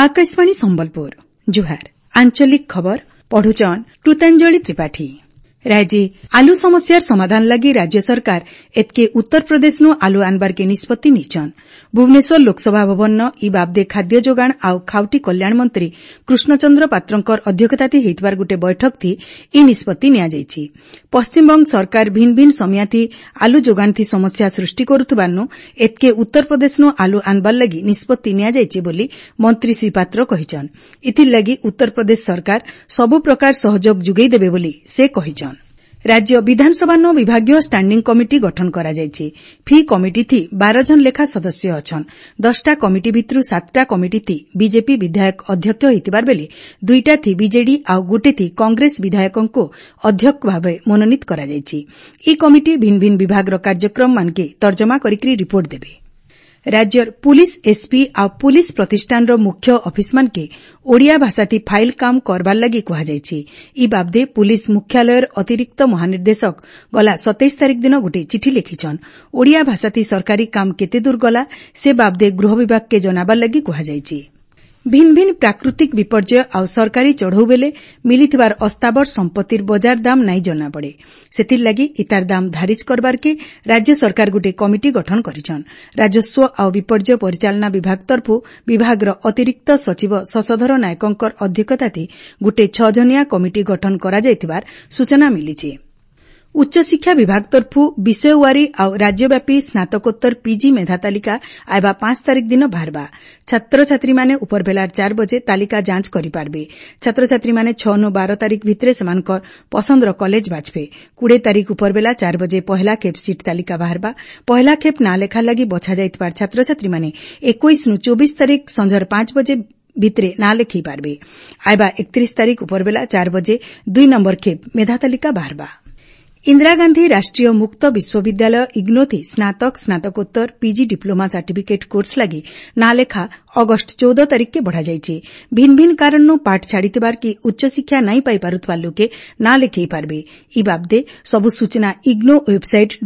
आकाशवाणी संबलपुर जुहार आंचलिक खबर पढ़ुचन कृतांजलि त्रिपाठी। राज्य आलू समस्यार समाधान लगी राज्य सरकार एतके उत्तर प्रदेश नु आलू आनबार के निष्पत्ति नीचन। भुवनेश्वर लोकसभा भवन न ई बाबदे खाद्य जोगाण आउ खाउटी कल्याण मंत्री कृष्णचंद्र पात्रंकर अध्यक्षताती हेतबार गुटे बैठक थी ई निष्पत्ति निया जायछि। पश्चिमबंग सरकार भिन्न भिन्न समयाथी आलू जोगाण थी समस्या सृष्टि करुथबारनु एतके उत्तर प्रदेश नु आलू आनबार लगी निष्पत्ति निया जायछि बोली मंत्री श्री पात्र कहिछन। इथिर लगी उत्तर प्रदेश सरकार सबु प्रकार सहयोग जुगै देबे बोली से कहिछन। राज्य विधानसभा न विभागीय स्टांडिंग कमिटी गठन करा जायछि। फी कमिटी थी 12 जन लेखा सदस्य अछन। 10टा कमिटी भितरु 7टा कमिटी थी बीजेपी विधायक अध्यक्ष होइतिबार बेले 2टा थी बीजेडी आउ गोटे थी कांग्रेस विधायकंको अध्यक्ष भावे मनोनीत करा जायछि। ई कमिटी भिन्न भिन्न विभाग रो कार्यक्रम मानके तर्जमा करिकरी रिपोर्ट देबे। राज्यर पुलिस एसपी आ पुलिस प्रतिष्ठान रो मुख्य ऑफिस मानके ओडिया भाषाती फाइल काम करबार लगी कहा जायछि। ई बाबदे पुलिस मुख्यालयर अतिरिक्त महानिर्देशक गला 27 तारिख दिन गोटे चिठी लिखिछन। ओडिया भाषाती सरकारी काम केते दूर गला से बाबदे गृह विभाग के जनाबार लगी कहा जायछि। भिन्न भिन्न प्राकृतिक विपर्यय आउ सरकारी चढ़ऊ बेले मिलिथिबार अस्ताबर संपत्तिर बजार दाम नाई जना पड़े। सेथिर लगी इतार दाम धारिज करबार के राज्य सरकार गुटे कमिटी गठन करिछन। राजस्व आउ विपर्यय परिचालना विभाग तरफु विभागर अतिरिक्त सचिव शशधर नायकंकर अध्यक्षताती गुटे 6 जनिया कमिटी गठन करा जायतिबार सूचना मिलिछि। उच्च शिक्षा विभाग तरफु विषयवारी आउ राज्यव्यापी स्नातकोत्तर पीजी मेधा तालिका आइबा 5 तारिख दिन बाहरबा। छात्र छात्री माने उपर बेलार 4 बजे तालिका जांच करि पारबे। छात्र छात्री माने 6 नु 12 तारिख भितरे सेमानकर पसंदर कॉलेज बाछबे। 20 तारिख उपर बेला 4 बजे पहला खेप सीट तालिका बाहरबा। पहला खेप ना लेखा लगी बछा जायतबार छात्र छात्री माने 21 नु 24 तारिख संझर 5 बजे भितरे ना लेखि पारबे। आइबा 31 तारिख उपर बेला 4 बजे 2 नंबर खेप मेधा तालिका बाहरबा। इंदिरा गांधी राष्ट्रीय मुक्त विश्वविद्यालय इग्नोथी स्नातक स्नातकोत्तर पीजी डिप्लोमा सर्टिफिकेट कोर्स लगी नालेखा अगस्त 14 तारिख के बढ़ा जायछि। भिन्न भिन्न कारण पाठ छाड़ीतिबार की उच्च शिक्षा नहीं पाई पारुथवा लोके ना लेखि पारबे। ई बाबदे सबु सूचना इग्नो वेबसाइट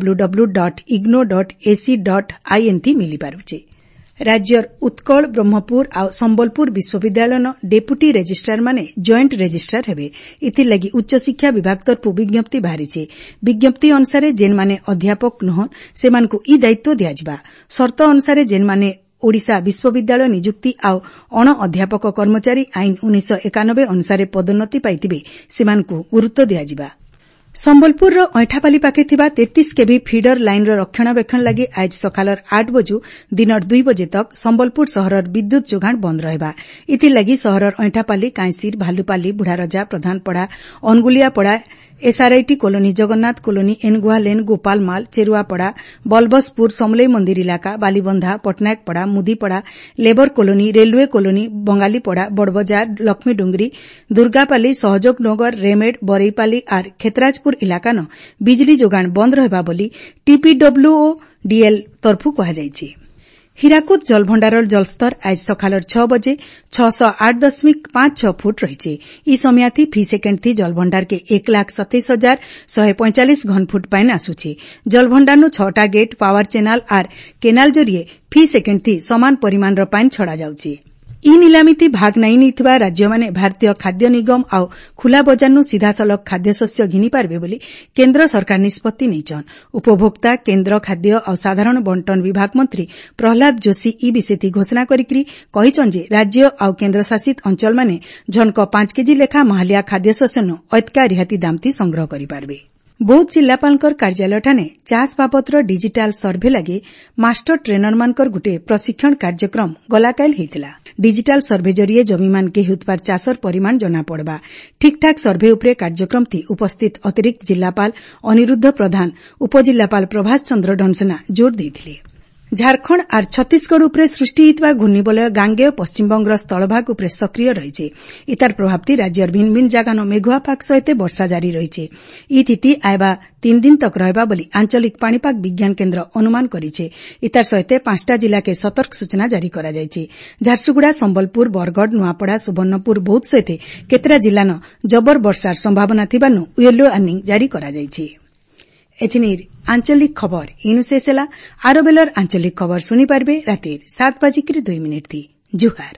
www.igno.ac.in थी मिली पारुछि। राज्यर उत्कल ब्रह्मपुर आ संबलपुर विश्वविद्यालय न डेपुटी रेजिस्ट्रार माने जॉइंट रेजिस्ट्रार हेबे। इति लगी उच्च शिक्षा विभाग तरफु विज्ञप्ति बाहरिछि। विज्ञप्ति अनुसार जेन माने अध्यापक नहन सेमानकु ई दायित्व दियाजिबा। शर्त अनुसार जेन माने ओडिशा विश्वविद्यालय नियुक्ति आउ अण अध्यापक कर्मचारी आईन 1991 अनुसार पदोन्नति पाइतिबे सेमानकु गुरुत्व दियाजिबा। संबलपुर रो ऐठापाली पाखे थिबा 33 केवी फीडर लाइन रो रक्षणाबेक्षण लगी आज सकालर 8 बजू दिनर 2 बजे तक संबलपुर सहरर विद्युत जोगाण बंद रहबा। इति लगी सहरर ऐठापाली कांसीर Bhalupali Budharaja Pradhanpada Anguliapada SRIT colony Jagannath colony Engua lane Gopalmal Cheruapada Balbaspur Samalei मंदिर इलाका Balibandha Patnaikpada Mudipada labour colony railway colony Bengalipada Badbazar Laxmi Dungri Durgapali Sahayog Nagar रेमेड बरईपाली और खेतराजपुर इलाका न बिजली जोगाण बंद रहबा बोली टीपीडब्ल्यूओडीएल तरफु कहा जायछि। हीराकुद जलभंडारर जलस्तर आज सकालर 6 बजे 608.56 फुट रहिछि। ई समयाथी फी सेकेंड थी जलभंडार के 1,27,145 घनफुट पानी आसुछि। जलभंडार नु 6टा गेट पावर चैनल और केनाल जरिए फी सेकेंड थी समान परिमाण रो पानी छड़ा जाउछि। ई निलामिती भाग नहीं नीथिबा राज्य माने भारतीय खाद्य निगम आउ खुला बजार नु सीधा सलख खाद्य शस्य घिनी पारबे बोली केंद्र सरकार निष्पत्ति नैचन। उपभोक्ता केंद्र खाद्य और साधारण बंटन विभाग मंत्री प्रहलाद जोशी ई विषयती घोषणा करिकरी कहिछन जे राज्य आउ केंद्र शासित अंचल माने झनक 5 केजी लेखा माहालिया खाद्य शस्य नु ऐतका रिहाती दामती संग्रह करि पारबे। बौद्ध जिलापालकर कार्यालय ठाने चाष बाबतर डिजिटाल सर्भे लगी मास्टर ट्रेनर मानकर गुटे प्रशिक्षण कार्यक्रम गलाकाल हेतिला। डिजिटाल सर्भे जरिए जमीमान के हेउतबार चाषर परिमाण जना पड़बा। ठीकठाक सर्भे उपरे कार्यक्रम थी उपस्थित अतिरिक्त जिलापाल अनिरुद्ध प्रधान उपजिलापाल प्रभास चंद्र डनसेना जोर देथिले। झारखंड और छत्तीसगढ़ उपरे सृष्टि हितबा घूर्णिबलय गांगेय पश्चिमबंगर स्थलभाग उपरे सक्रिय रहिछे। इतार प्रभावती राज्यर भिन्न भिन्न जागानो मेघुआ पाग सहित वर्षा जारी रहिछे। ई तिथि आइबा 3 दिन तक रहबा बोली आंचलिक पाणीपाग विज्ञान केन्द्र अनुमान करिछे। इतार सहित 5टा जिला के सतर्क सूचना जारी करा जायछि। झारसुगुड़ा संबलपुर बरगढ़ नुआपड़ा सुवर्णपुर बौद्ध सहित केतरा जिलानो जबर वर्षार संभावना थिबानु येलो वार्निंग जारी करा जायछि। एचनीर आंचलिक खबर इनु शेष होला। आरो बेलर आंचलिक खबर सुनी पारबे रातिर 7:02 थी। जुहार।